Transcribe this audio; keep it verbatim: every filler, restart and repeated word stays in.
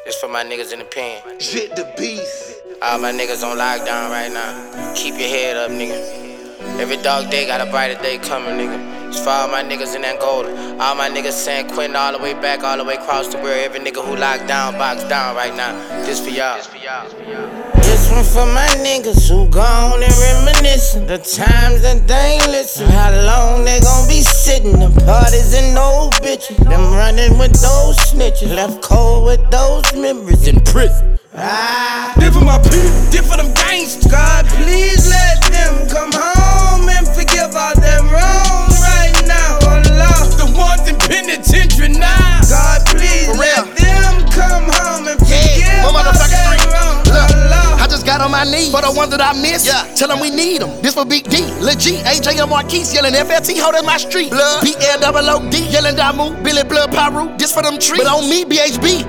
This for my niggas in the pen. Shit the beast. All my niggas on lockdown right now. Keep your head up, nigga. Every dark day got a brighter day coming, nigga. It's for all my niggas in Angola. All my niggas San Quentin all the way back, all the way across the world. Every nigga who locked down, boxed down right now. This for y'all. This one for my niggas who gone and reminiscing the times that they ain't listen. How long they gon' be sitting? The parties and no bitches. Them running with those snitches. Left cold with those memories in prison. Ah, Did for my people, did for them gangsters. God, please let them come home and forgive all their wrongs right now. Oh Lord, The ones in penitentiary now. God, please For let real. them come home and forgive Yeah, all one motherfucking their street. wrongs. Look, Oh Lord. I just got on my knees for the ones that I miss. Yeah. Tell them we need them. This for Big D, Lil G, A J and Marquise yelling F L T, hold in my street. Blood. B L O O D yelling Damu, Billy Blood Pyru. This for them trees. But on me, B H B,